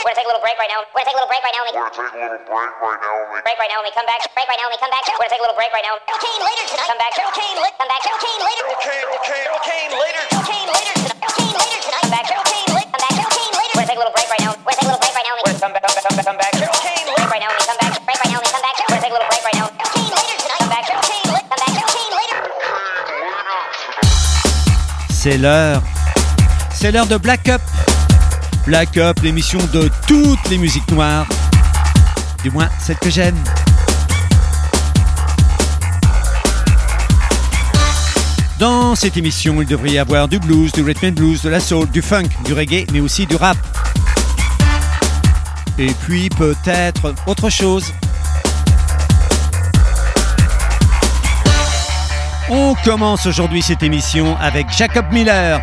We're gonna take a little break right now. We're gonna take a little break right now. We're gonna take a little break right now. Break right now. When we come back. Break right now. When we come back. We're gonna take a little break right now. Cocaine later tonight. Come back. Cocaine later. Come back. Cocaine later. Cocaine later. Cocaine later tonight. Cocaine later tonight. Come back. Cocaine later. Come back. Cocaine later. We're gonna take a little break right now. We're gonna take a little break right now. We're gonna come back. Come back. Cocaine later right now. When we come back. Break right now. When we come back. We're gonna take a little break right now. Cocaine later tonight. Come back. Cocaine later. Come back. Cocaine later. C'est l'heure. C'est l'heure de Black Up. Black Up, l'émission de toutes les musiques noires. Du moins, celle que j'aime. Dans cette émission, il devrait y avoir du blues, du rhythm and blues, de la soul, du funk, du reggae, mais aussi du rap. Et puis peut-être autre chose. On commence aujourd'hui cette émission avec Jacob Miller.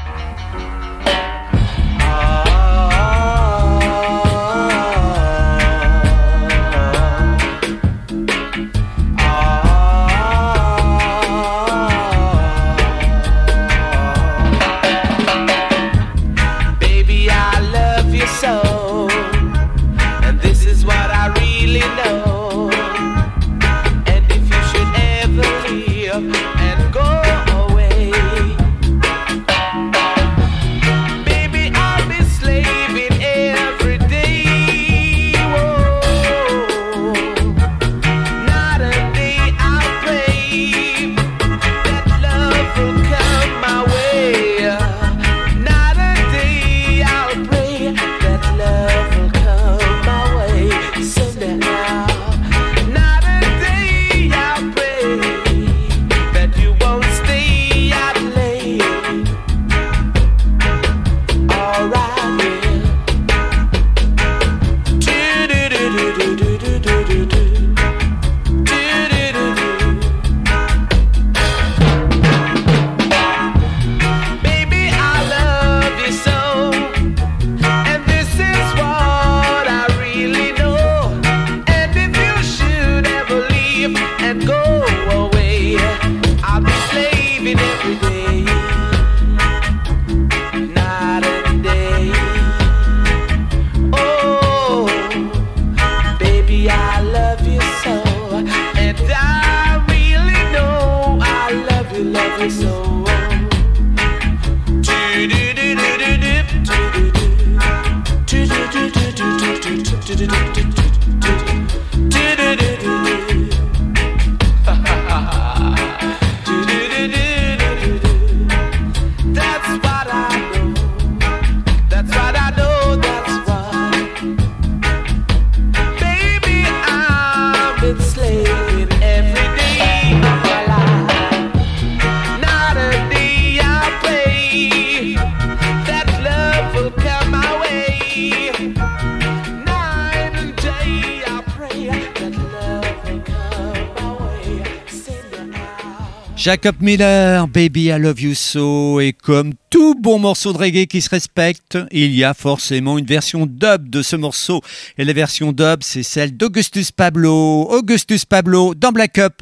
Jacob Miller, Baby I Love You So, et comme tout bon morceau de reggae qui se respecte, il y a forcément une version dub de ce morceau. Et la version dub, c'est celle d'Augustus Pablo. Augustus Pablo dans Black Up.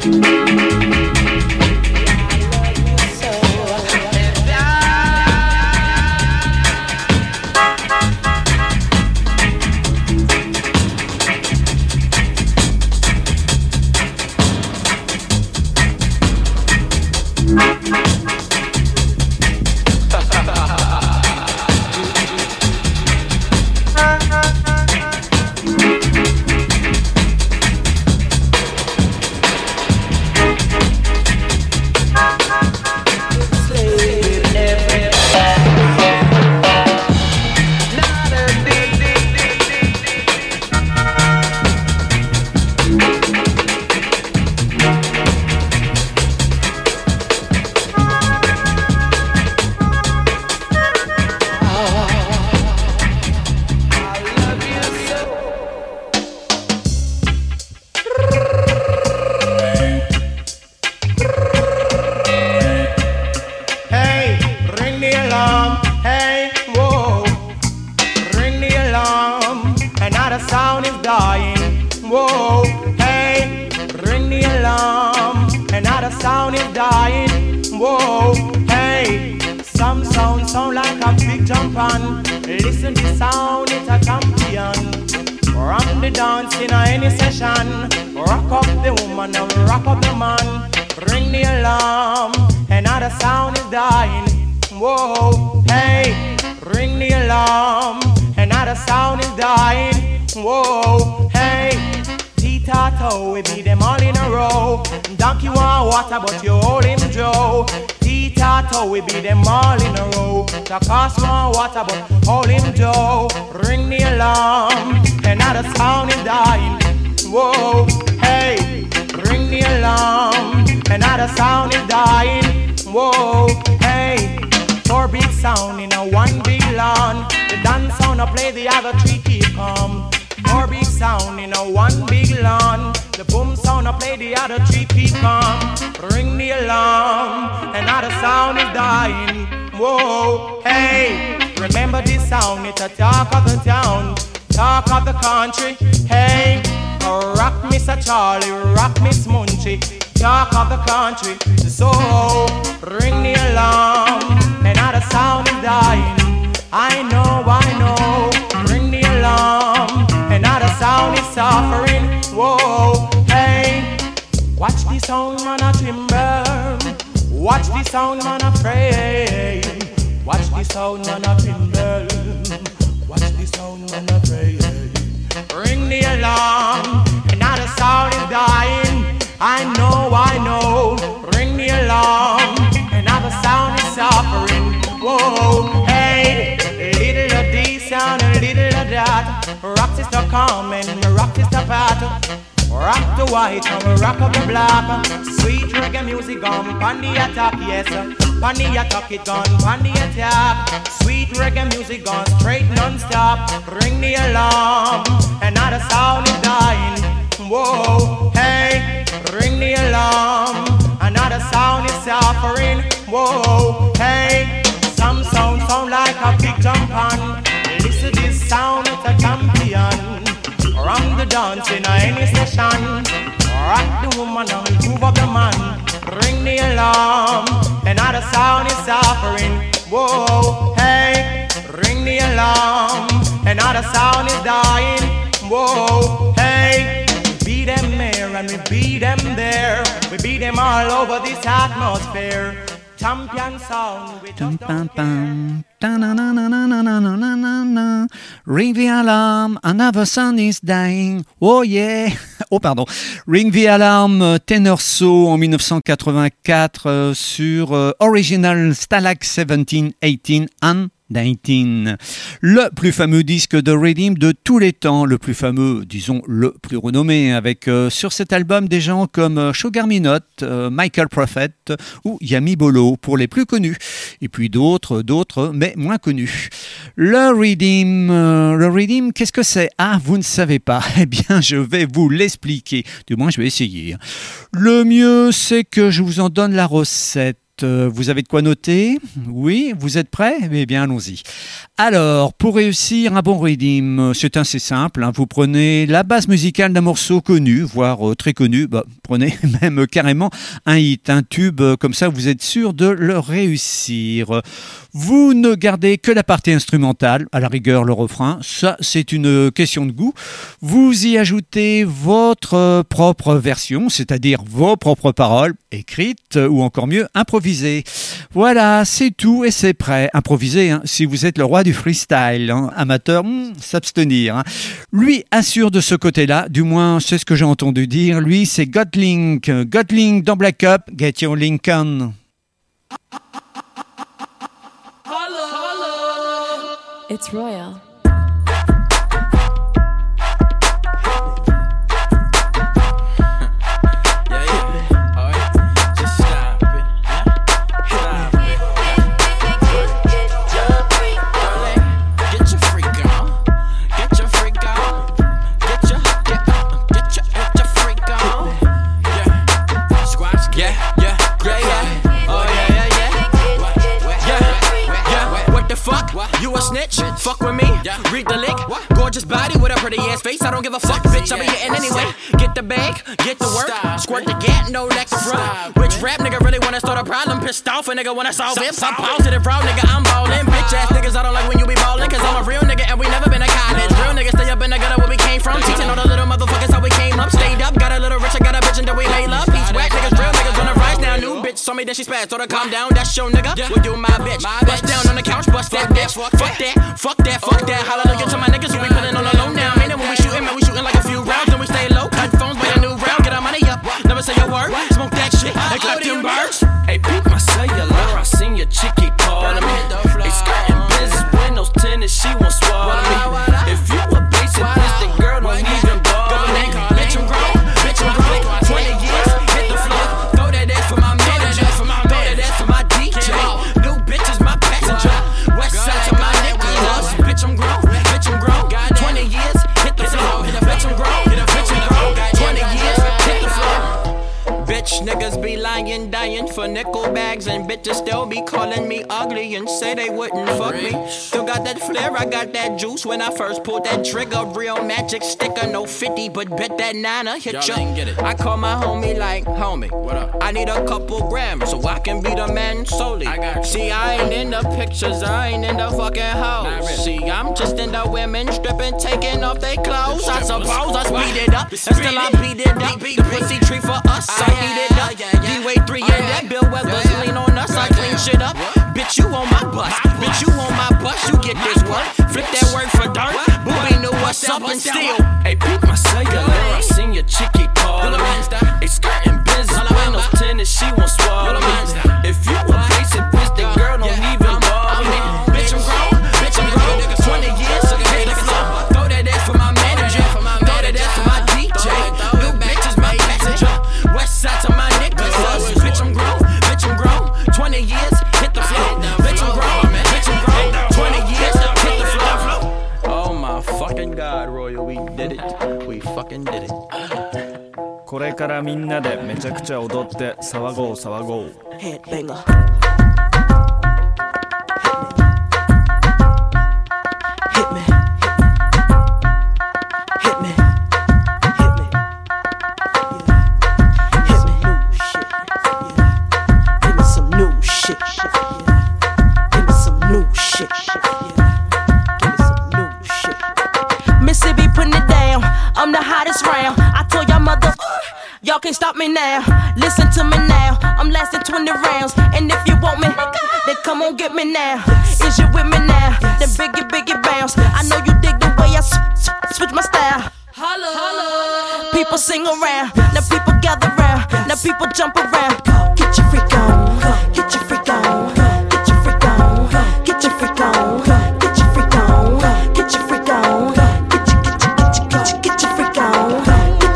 Ring the alarm, another son is dying. Oh yeah. Oh pardon. Ring the alarm, Tenor Saw en 1984 sur Original Stalag 17, 18 and 19. Le plus fameux disque de Redeem de tous les temps, le plus fameux, disons le plus renommé, avec sur cet album des gens comme Sugar Minott, Michael Prophet ou Yami Bolo pour les plus connus, et puis d'autres mais moins connus. Le Redeem, qu'est-ce que c'est? Ah, vous ne savez pas? Eh bien, je vais vous l'expliquer, du moins je vais essayer. Le mieux, c'est que je vous en donne la recette. Vous avez de quoi noter? Oui, vous êtes prêts? Eh bien, allons-y. Alors, pour réussir un bon rhythm, c'est assez simple. Vous prenez la base musicale d'un morceau connu, voire très connu. Prenez même carrément un hit, un tube. Comme ça, vous êtes sûr de le réussir. Vous ne gardez que la partie instrumentale, à la rigueur le refrain. Ça, c'est une question de goût. Vous y ajoutez votre propre version, c'est-à-dire vos propres paroles, écrites ou encore mieux, improvisées. Voilà, c'est tout et c'est prêt. Improviser, si vous êtes le roi du freestyle. Amateur, s'abstenir. Lui assure de ce côté-là, du moins c'est ce que j'ai entendu dire. Lui, c'est Godlink. Godlink dans Black Up, Get Your Lincoln. It's Royal. You a snitch? Fuck with me? Read the lick? Gorgeous body with a pretty ass face. I don't give a fuck, bitch. I'll be hitting anyway. Get the bag, get the work. Squirt the gat, no next front. Which rap nigga really wanna start a problem? Pissed off a nigga wanna solve it. I'm positive, raw nigga, I'm ballin'. Bitch ass niggas, I don't like when you be ballin'. Cause I'm a real nigga and we never been to college. Real niggas stay up in the gutter where we came from. Teaching all the little motherfuckers how we came up. Stayed up, got a little rich, I got a bitch and then we lay love. These whack niggas, real niggas on the rise now. New bitch told me that she spaz, told her calm down. That's your nigga, will you my bitch. Bust down on the couch, bust that bitch. Fuck that, fuck that, fuck that. Hallelujah to my niggas who be putting on the low now. Man, when we shootin', man, we shootin' like a few rounds. Then we stay low, cut phones, buy a new round. Get our money up, never say a word. Smoke that shit, and clap them birds. Hey, peep my cellular, I seen your chickie callin' me. Hey, skirtin' business, windows tinted, she won't swallow me. If you a basic bitch, the girl don't even bother me. Bitch, I'm grown, bitch, I'm grown. 20 years, hit the floor. Throw that ass for my manager, throw that ass for my DJ. New bitch is my passenger. West side to my niggas. Bitch, I'm grown, bitch, I'm grown. 20 years, hit the floor. Bitch, I'm grown, bitch, I'm grown. 20 years, hit the floor. Bitch, niggas be lying, dying for nickel bags. And bitches still be calling me ugly and say they wouldn't fuck me. Still got that flair, I got that juice. When I first pulled that trigger, real magic sticker. No 50, but bet that 9'er hit ya. I call my homie like, homie, what up? I need a couple grams so I can be the man solely. See, I ain't in the pictures, I ain't in the fucking hoes. See, I'm just in the women stripping, taking off their clothes. I suppose I speed it up, and still I beat it up. The pussy tree for us, I heat it up. D-Way 3 and that Bill Weathers lean on us, I clean shit up. Bitch, you on my bus, bitch, you on my bus, you get this one. Flip that word for dirt, booby knew what's up and still. Hey, peep my cellular, I seen your chickie callin' me. Hey, skirtin' business, windows tinted, she won't swallow me. If you a basic bitch, the girl don't even bother me. Bitch, I'm grown, bitch, I'm grown. 20 years, hit the floor. Throw that ass for my manager, throw that ass for my DJ. New bitch is my passenger. West side to my niggas. Bitch, I'm grown, bitch, I'm grown. 20 years, hit the floor. Bitch, I'm grown, bitch, I'm grown. 20 years, hit the floor. Oh my fucking God, Royal, we did it. We fucking did it. これからみんなでめちゃくちゃ踊って騒ごう騒ごう Headbanger. Hit me. Hit me. Hit me. Yeah. Hit me some new shit. Yeah. Give me some new shit. Yeah. Give me some new shit. Mississippi putting it down. I'm the hottest round. I told y'all mother. Y'all can't stop me now. Listen to me now. I'm lasting 20 rounds. And if you want me, then come on get me now. Is you with me now? Then biggie bounce. I know you dig the way I switch my style. Holla, holla. People sing around. Now people gather round. Now people jump around. Get your freak on. Get your freak on. Get your freak on. Get your freak on. Get your freak on. Get your freak on. Get your freak on.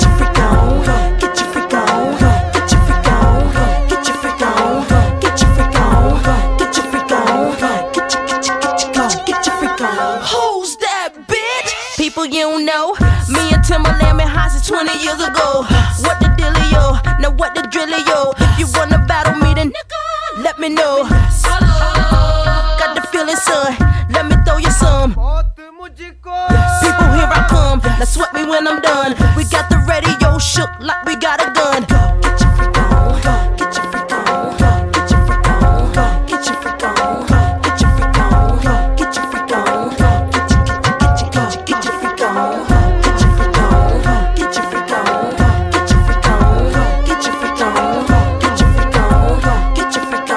You don't know, me and Timberland been hot since 20 years ago. What the dealio? Now what the drillio? If you wanna battle me, then let me know. Got the feeling, son, let me throw you some. People, here I come, now sweat me when I'm done. We got the radio shook like we got a gun. Get your freak on, get your freak on, get your freak on, get your freak on, get your freak on, get your freak on, get your freak on, get your freak on, get your freak on, get your freak on, get your freak on, get your freak on, get your freak on, get your freak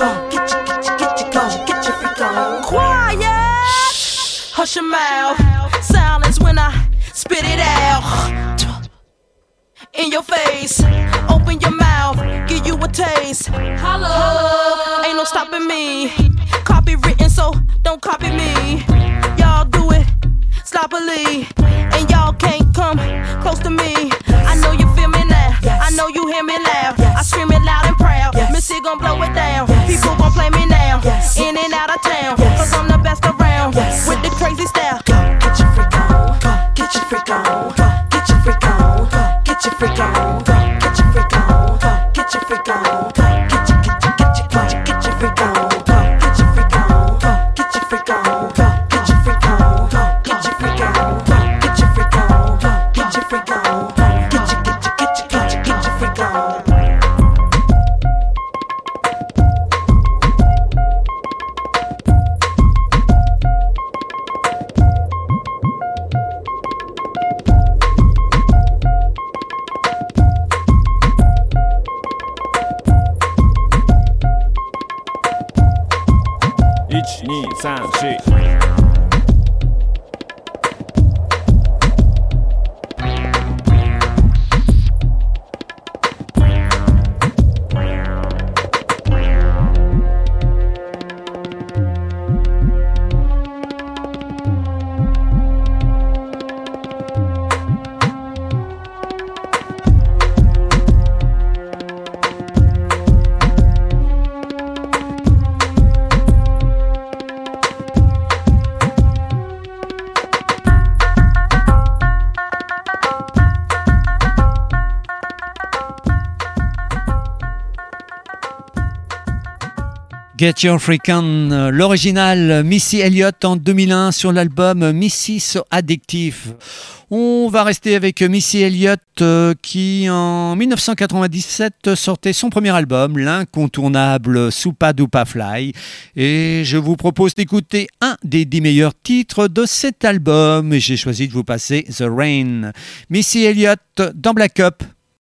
on. Quiet, hush your mouth. Silence when I spit it out in your face. Open your mouth, give you a taste. Hello, ain't no stopping me. Copywritten, so don't copy me. Y'all do it sloppily, and y'all can't come close to me. I know you feel me now, I know you hear me loud. I scream it loud and proud. Missy gon' blow it down. People gon' play me now, in and out of town, cause I'm the best around with the crazy style. Get your freak on, get your freak on, get your freak on, get your freak on, get your freak on, get your freak on, get your freak on, get your freak on, get your freak on, get your freak on, get your freak on, get your freak on, get your freak on, get your freak on, get your freak on. Get Your Freak On, l'original Missy Elliott en 2001 sur l'album Missy So Addictive. On va rester avec Missy Elliott qui en 1997 sortait son premier album, l'incontournable Supa Dupa Fly. Et je vous propose d'écouter un des 10 meilleurs titres de cet album. Et j'ai choisi de vous passer The Rain. Missy Elliott dans Black Up.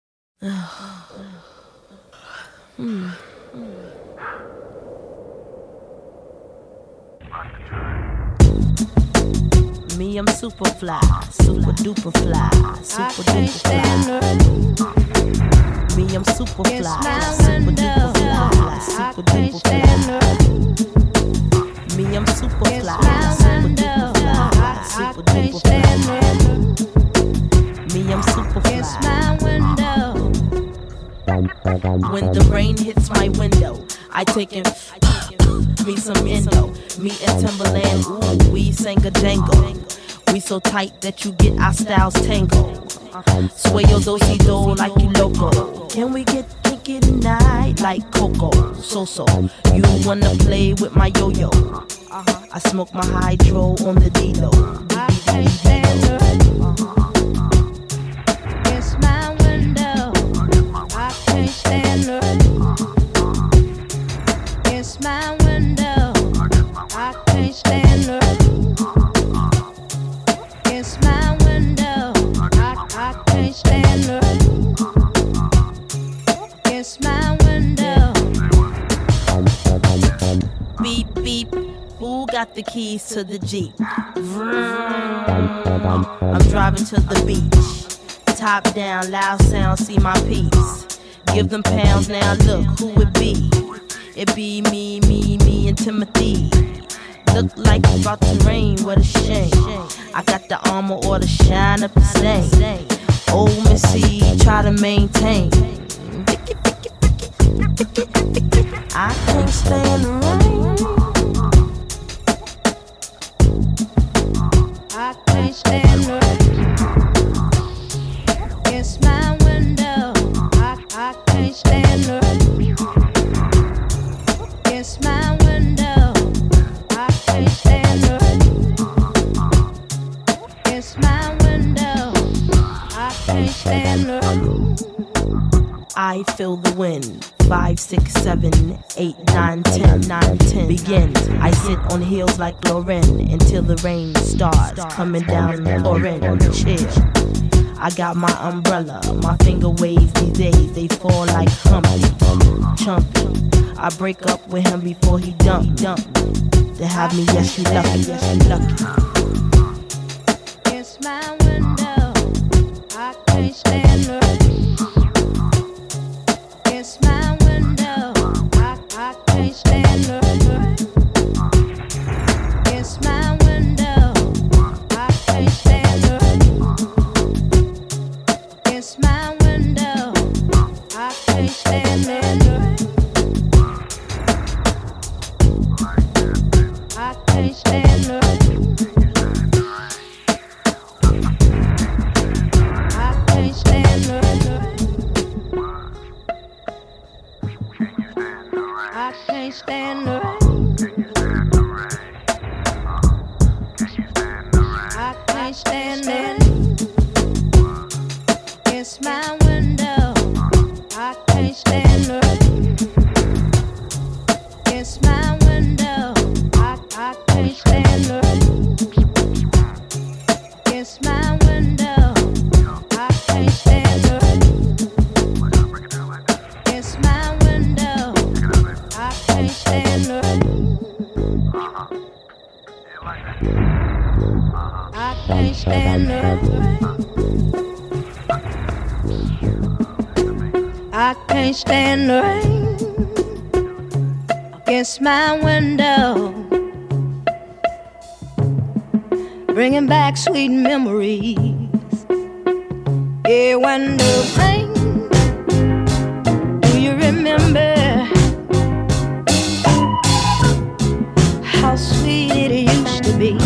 Me, I'm super fly, super duper fly, super duper fly. Me, I'm super fly, super duper fly, super duper fly. Me, I'm super fly, super duper fly, super duper fly. Me, I'm super fly. When the rain hits my window, I take in me some endo. Me and Timberland, ooh, we sang a jangle. We so tight that you get our styles tangled. Sway your do-si-do like you loco. Can we get kinky tonight like Coco? So, you wanna play with my yo-yo? I smoke my hydro on the D-Lo. I can't stand her. It's my window. I can't stand her. It's my window. I can't stand her. It's my window. I can't stand her. It's my window. Beep beep. Who got the keys to the Jeep? I'm driving to the beach. Top down, loud sound, see my peeps. Give them pounds now. Look who it be. It be me, and Timothy. Look like it's about to rain, what a shame. I got the armor or the shine up the same. Old Missy, try to maintain. I can't stand the rain. I can't stand the rain. It's my window. I can't stand the rain. feel the wind. 5, 6, 7, 8, 9, 10, 9, 10 begins. I sit on heels like Lauren until the rain starts coming down and pouring. Chill. I got my umbrella, my finger waves these days, they fall like Humpty, Chumpy. I break up with him before he dump. To have me, yes you lucky, yes you lucky. It's my window, I can't stand the rain. It's my window, I can't stand the rain. It's my window, I can't stand the rain. It's my window, I can't stand the rain. I can't stand the rain. I can't stand the rain. I can't stand the rain. I can't stand the rain. It's my window. I can't stand the rain. It's my window. I can't stand the rain. It's my window. I can't stand the rain. It's my window. I can't stand the rain. I can't stand the rain. I can't stand the rain against my window, bringing back sweet memories. Yeah, when the rain, do you remember how sweet it used to be?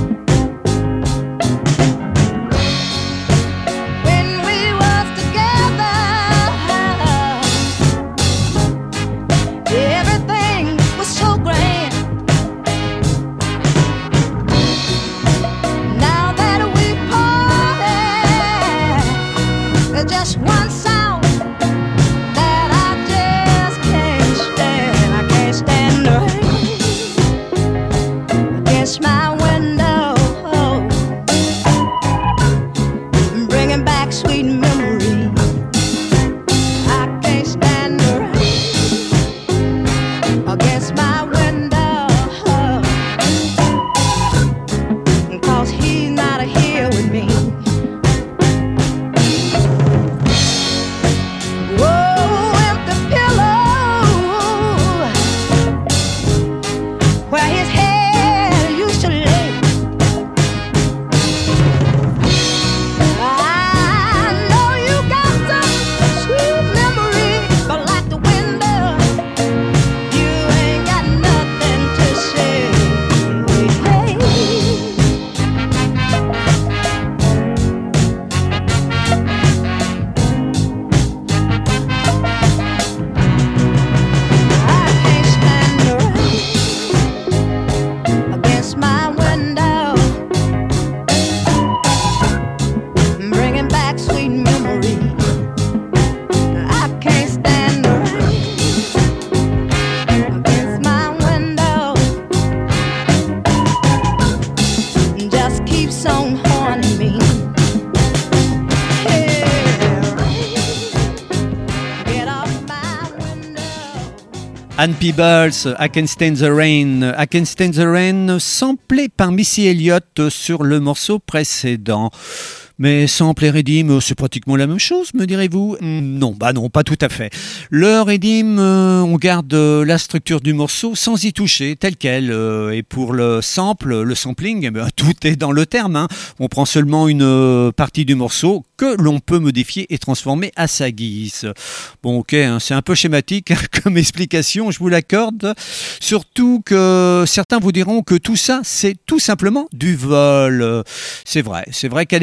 Just one sound that I just can't stand. I can't stand the rain against my window, bringing back sweet memories. I can't stand the rain against my window, 'cause he's not here with me. Ann Peebles, I Can Stand the Rain. I Can Stand the Rain, samplé par Missy Elliott sur le morceau précédent. Mais sample et rythme, c'est pratiquement la même chose, me direz-vous? Non, pas tout à fait. Le rythme, on garde la structure du morceau sans y toucher, tel quel. Et pour le sample, le sampling, tout est dans le terme. Hein. On prend seulement une partie du morceau que l'on peut modifier et transformer à sa guise. Bon, ok, hein, c'est un peu schématique comme explication, je vous l'accorde. Surtout que certains vous diront que tout ça, c'est tout simplement du vol. C'est vrai qu'à l'époque,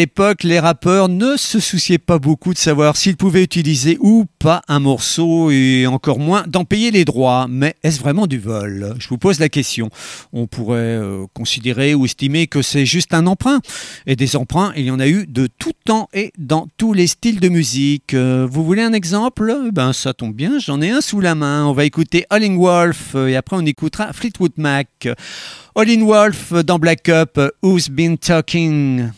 les rappeurs ne se souciaient pas beaucoup de savoir s'ils pouvaient utiliser ou pas un morceau et encore moins d'en payer les droits. Mais est-ce vraiment du vol ? Je vous pose la question. On pourrait considérer ou estimer que c'est juste un emprunt. Et des emprunts, il y en a eu de tout temps et dans tous les styles de musique. Vous voulez un exemple ? Ben ça tombe bien, j'en ai un sous la main. On va écouter Howlin' Wolf et après on écoutera Fleetwood Mac. Howlin' Wolf dans Black Up, Who's Been Talking?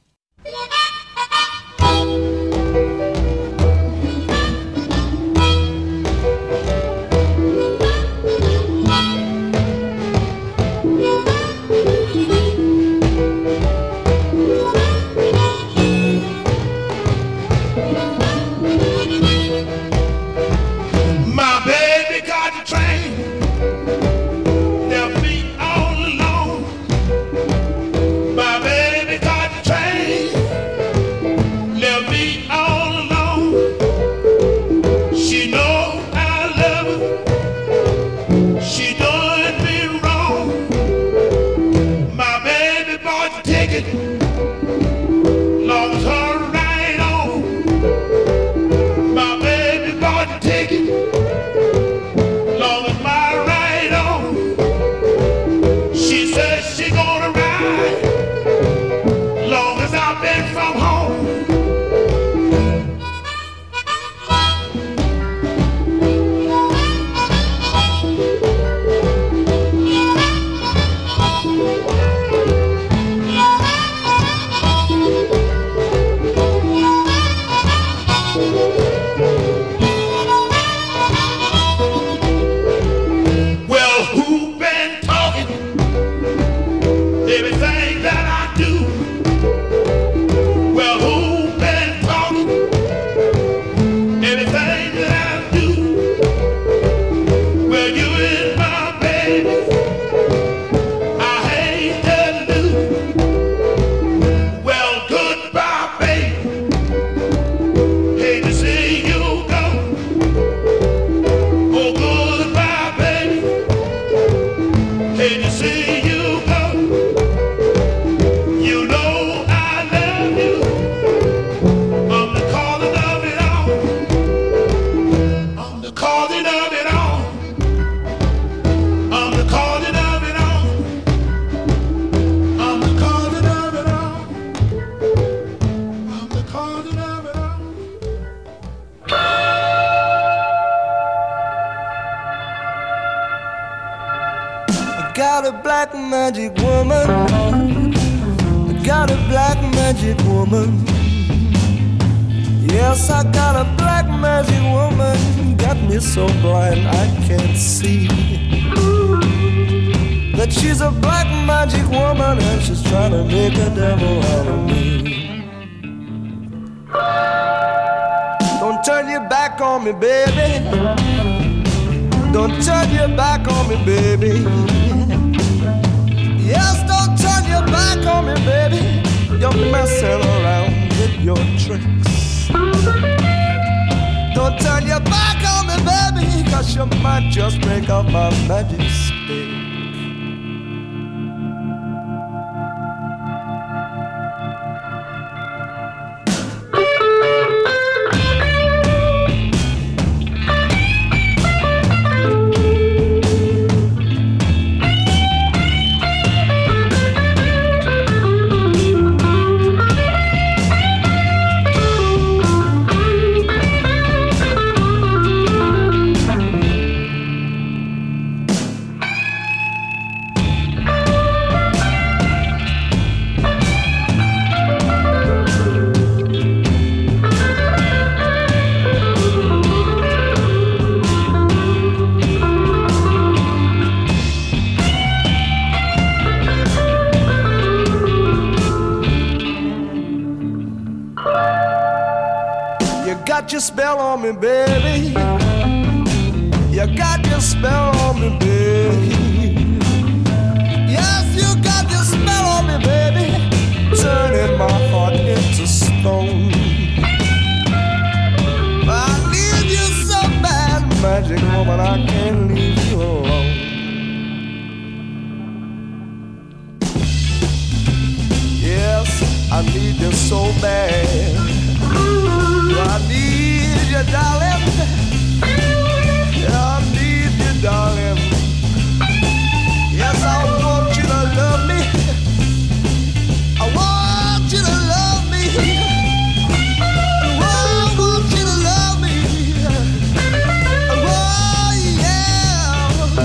Got a black magic woman. Got a black magic woman. Yes, I got a black magic woman. Got me so blind I can't see that she's a black magic woman and she's trying to make a devil out of me. Don't turn your back on me, baby. Don't turn your back on me, baby. Yes, don't turn your back on me, baby. You're messing around with your tricks. Don't turn your back on me, baby, 'cause you might just break up my magic stick. Got your spell on me, baby. You got your spell on me, baby. Yes, you got your spell on me, baby. Turning my heart into stone. I need you so bad, magic woman, I can't leave you alone. Yes, I need you so bad. I need you, darling. I need you, darling. Yes, I want you to love me. I want you to love me. I want you to love me. Oh, yeah.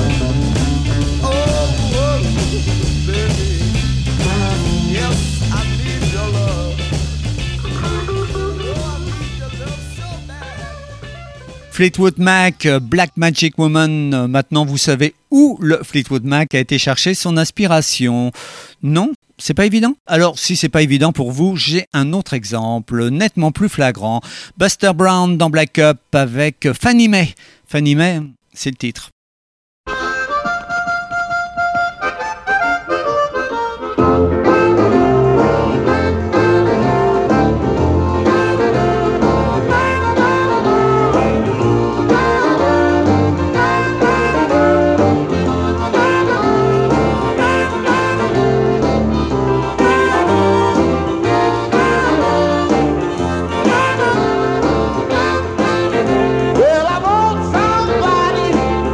Oh, baby. Yes, I need your love. Oh, I need your love so bad. Fleetwood Mac, Black Magic Woman. Maintenant, vous savez où le Fleetwood Mac a été chercher son inspiration. Non, c'est pas évident? Alors, si c'est pas évident pour vous, j'ai un autre exemple, nettement plus flagrant. Buster Brown dans Black Up avec Fannie Mae. Fannie Mae, c'est le titre. Well, I want somebody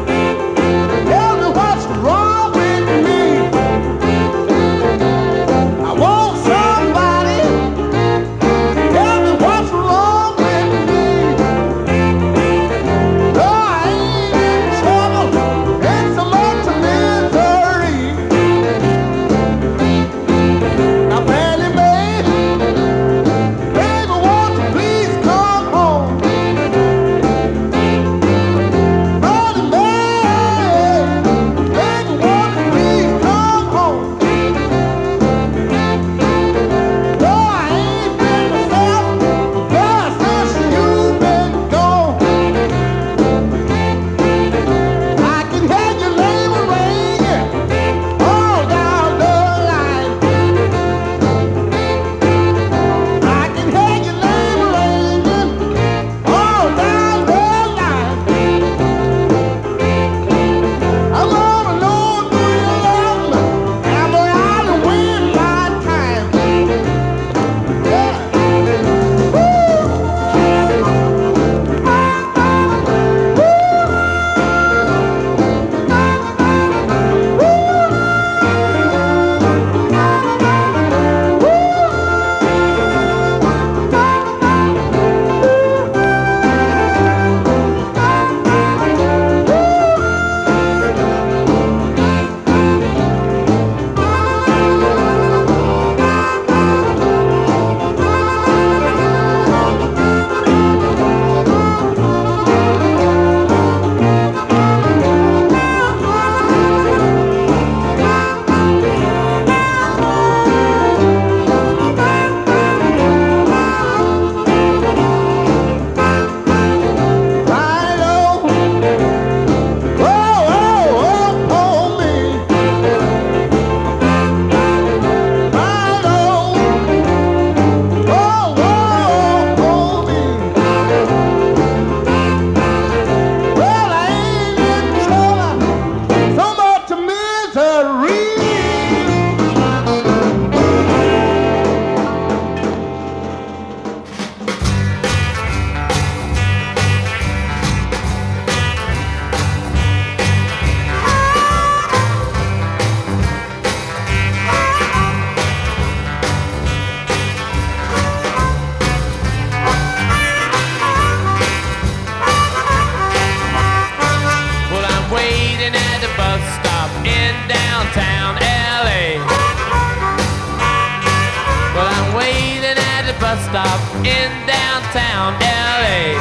bus stop in downtown LA.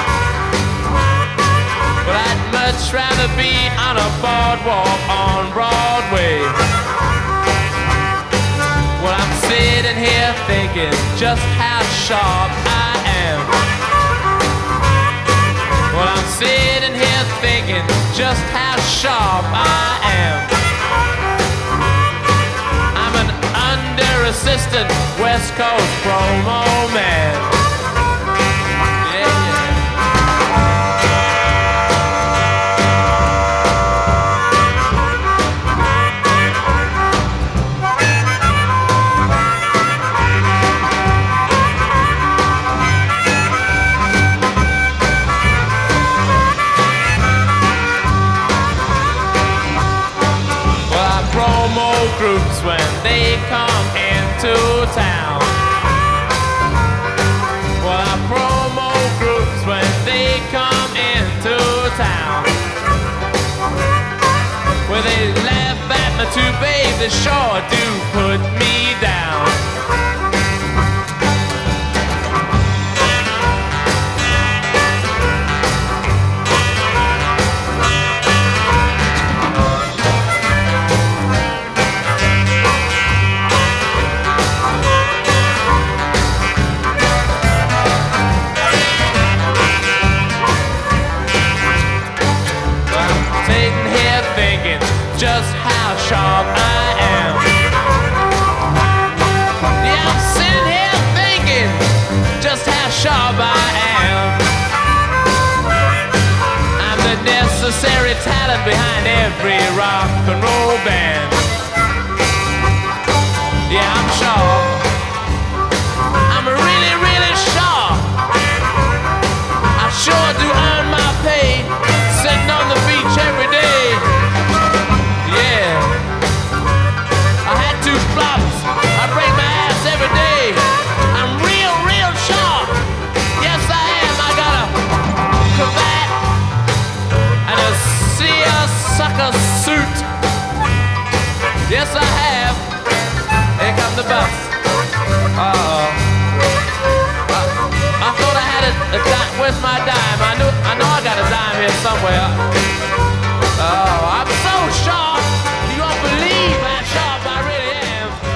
But I'd much rather be on a boardwalk on Broadway. Well, I'm sitting here thinking just how sharp I am. Well, I'm sitting here thinking just how sharp I am. I'm an under-assistant West Coast promo man. down. Well, they laugh at me too, babe, they sure do put me down. Just how sharp I am. Yeah, I'm sitting here thinking just how sharp I am. I'm the necessary talent behind every rock and roll band. Yeah, I'm sharp. I'm really, really sharp. I sure do earn my pay sitting on the beach every day. Flops. I break my ass every day. I'm real, real sharp. Yes, I am. I got a cravat and a seersucker suit. Yes, I have. Here comes the bus. Uh-oh. I thought I had a dime. Where's my dime? I know I got a dime here somewhere. Oh, I'm so sharp. You won't believe how sharp I really am.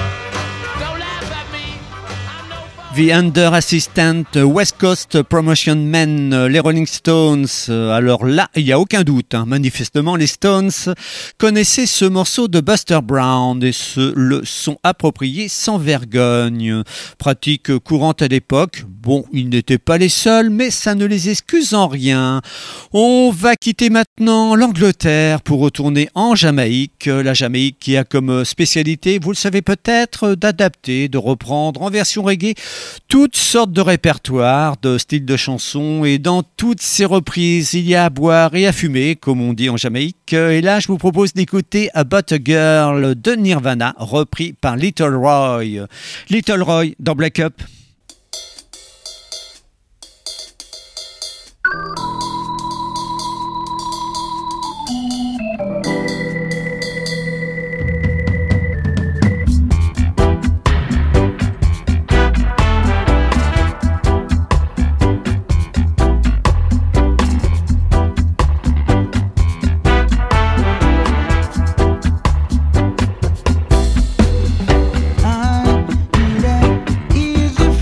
The Under Assistant West Coast Promotion Men, les Rolling Stones. Alors là, il n'y a aucun doute, hein. Manifestement, les Stones connaissaient ce morceau de Buster Brown et se le sont appropriés sans vergogne. Pratique courante à l'époque. Bon, ils n'étaient pas les seuls, mais ça ne les excuse en rien. On va quitter maintenant l'Angleterre pour retourner en Jamaïque. La Jamaïque qui a comme spécialité, vous le savez peut-être, d'adapter, de reprendre en version reggae toutes sortes de répertoires, de styles de chansons, et dans toutes ces reprises, il y a à boire et à fumer, comme on dit en Jamaïque. Et là, je vous propose d'écouter About a Girl de Nirvana, repris par Little Roy. Little Roy dans Black Up. Easy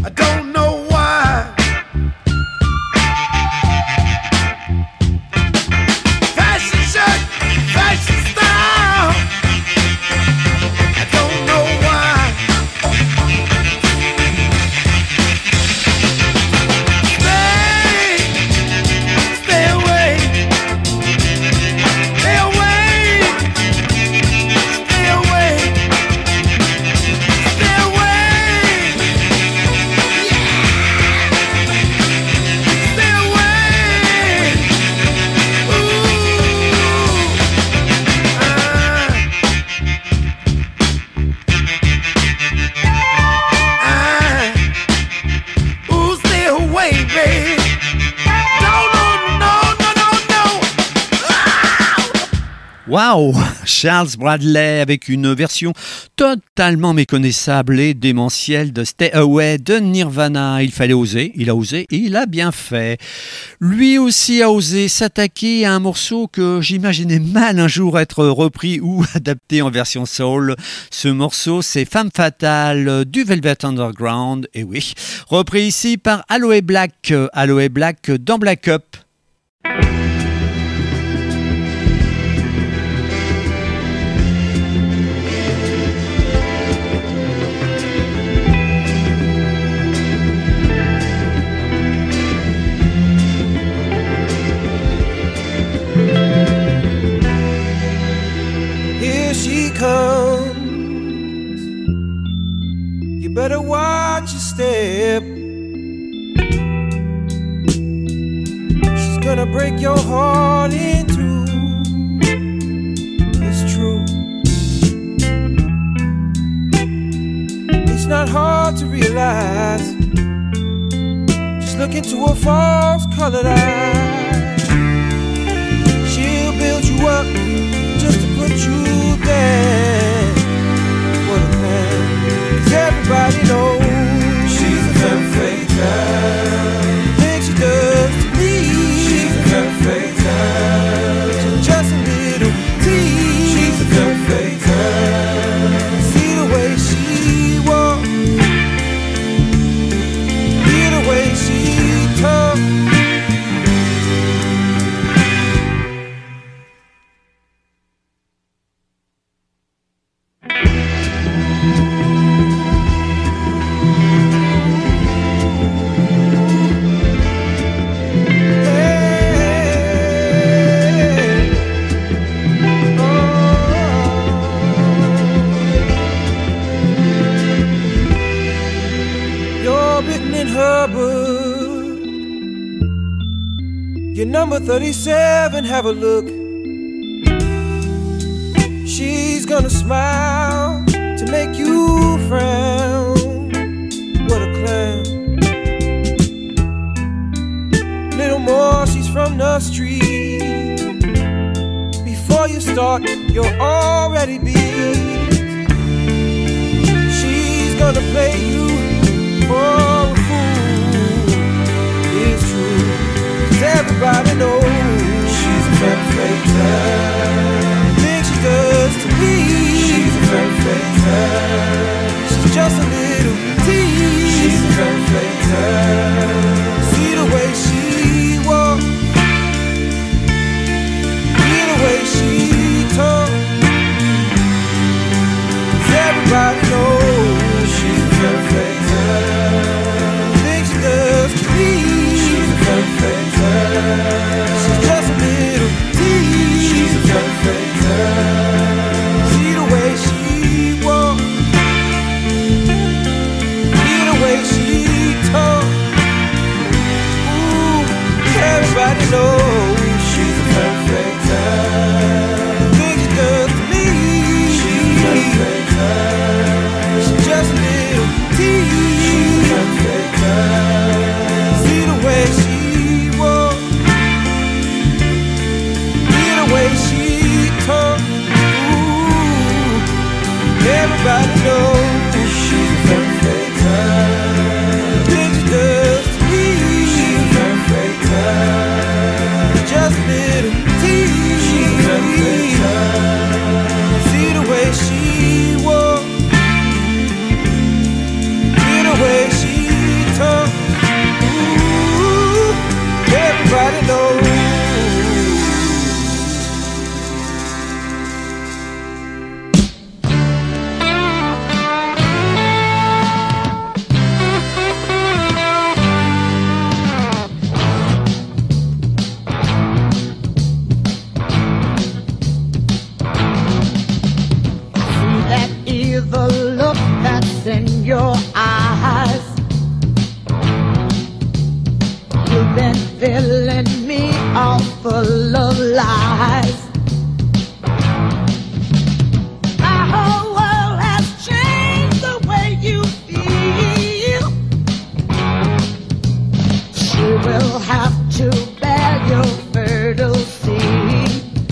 I don't know why. Fashion shirt, fashion style. I don't know why. Stay away. Stay away. Stay away. Stay away. Stay away. Ooh, stay away, baby. Waouh, Charles Bradley avec une version totalement méconnaissable et démentielle de Stay Away de Nirvana. Il fallait oser, il a osé et il a bien fait. Lui aussi a osé s'attaquer à un morceau que j'imaginais mal un jour être repris ou adapté en version soul. Ce morceau, c'est Femme Fatale du Velvet Underground, et oui, repris ici par Aloe Black dans Black Up. Here she comes. You better watch your step. She's gonna break your heart in two. It's true. It's not hard to realize. Just look into her false colored eyes. She'll build you up just to put you down. What a man. 'Cause everybody knows she's a femme fatale. Things she does to me, she's a femme fatale. Just a little tease, she's a femme fatale. See the way she walks, hear the way she talks. You're written in her book. You're number 37, have a look. She's gonna smile to make you frown. What a clown. Little more, she's from the street. Before you start, you're already beat. She's gonna play you for a fool. It's true, 'cause everybody knows she's a femme fatale. Things she does to me, she's a femme fatale. She's just a little tease, she's a femme fatale. See the way she walks, hear the way she talks. 'Cause everybody knows she's a femme fatale. filling me all full of lies. My whole world has changed the way you feel. She will have to bear your fertile seed.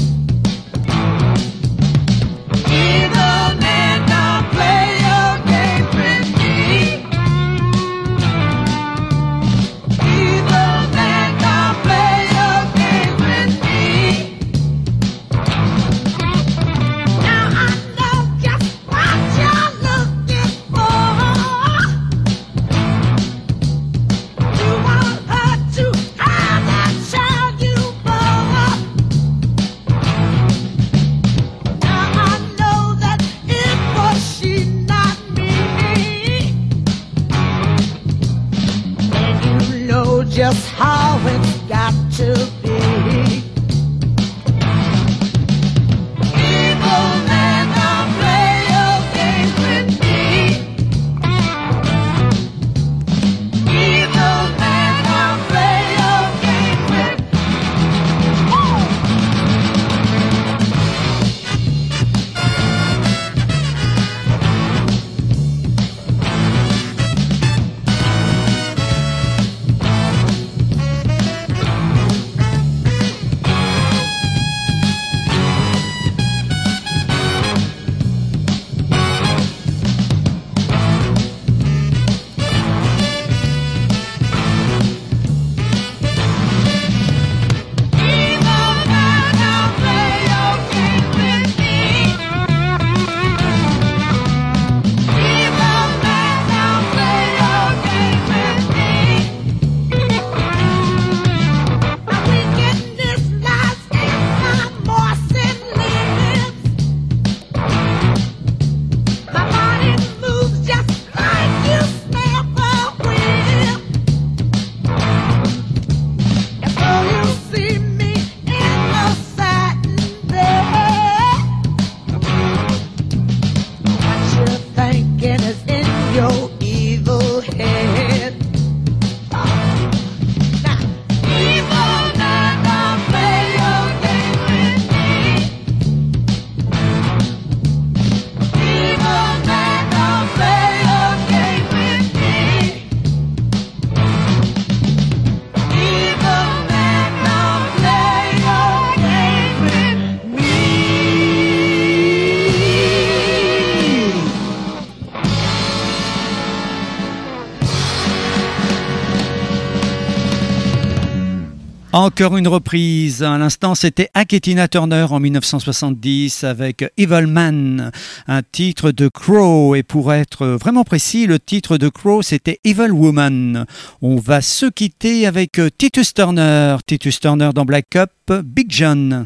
Evil man, don't play your game with me. Evil man, don't play your game with me. Now I know just what you're looking for. You want her to have that child you bore. Now I know that it was she, not me. And you know just how it's got to be. Evil man, don't play your game with me. Evil man, don't play your game with me. Evil man, don't play your game with me. Evil man, don't play your game with me. My wickedness lies in my morsing lips. My body moves just like you snap a whip. And so you see me in the satin bed. What you're thinking is in your evil head. Now, evil man, don't play your game with me. Evil man, don't play your game with me. Evil man, don't play your game with me. Encore une reprise. À l'instant, c'était Tina Turner en 1970 avec Evil Man, un titre de Crow. Et pour être vraiment précis, le titre de Crow, c'était Evil Woman. On va se quitter avec Titus Turner. Titus Turner dans Black Up, Big John.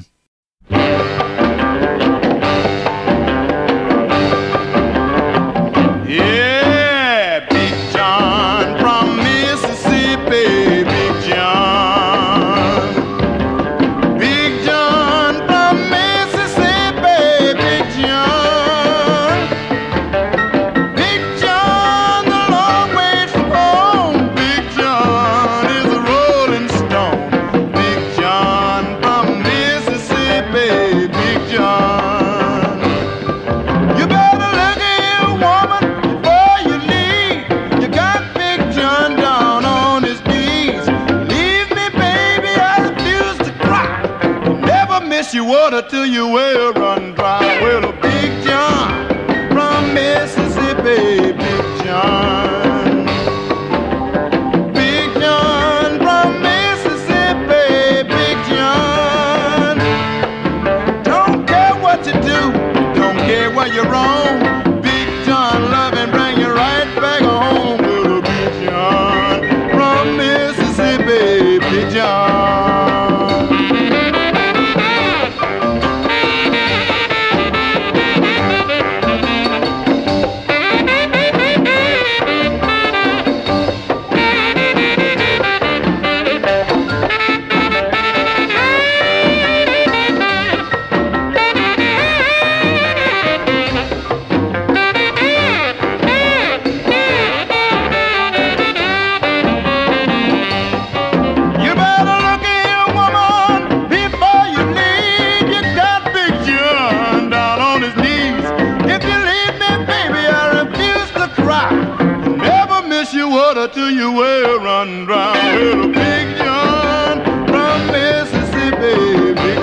Yeah, Big John from Mississippi, Big John. Big John from Mississippi, Big John. Big John, the long way from home. Big John is a rolling stone. Big John from Mississippi, Big John. You better look at your woman before you leave. You got Big John down on his knees. Leave me, baby, I refuse to cry. Never miss your water till your well run dry. Well, a Big John from Mississippi, Big John. Big John from Mississippi, Big John. Don't care what you do, don't care where you're wrong. Big John love and bring you right back home. Little Big John from Mississippi, Big John. will run dry. Well, Big John from Mississippi, Big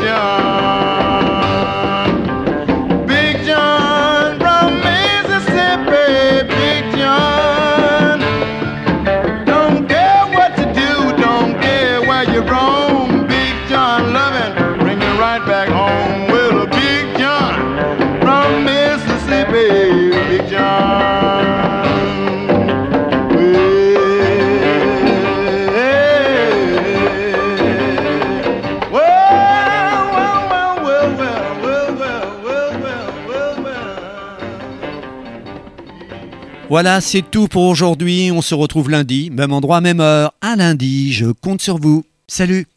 John. Big John from Mississippi, Big John. Don't care what you do, don't care where you're wrong. Big John loving, bring you right back home. Well, Big John from Mississippi, Big John. Voilà, c'est tout pour aujourd'hui. On se retrouve lundi, même endroit, même heure. À lundi, je compte sur vous. Salut!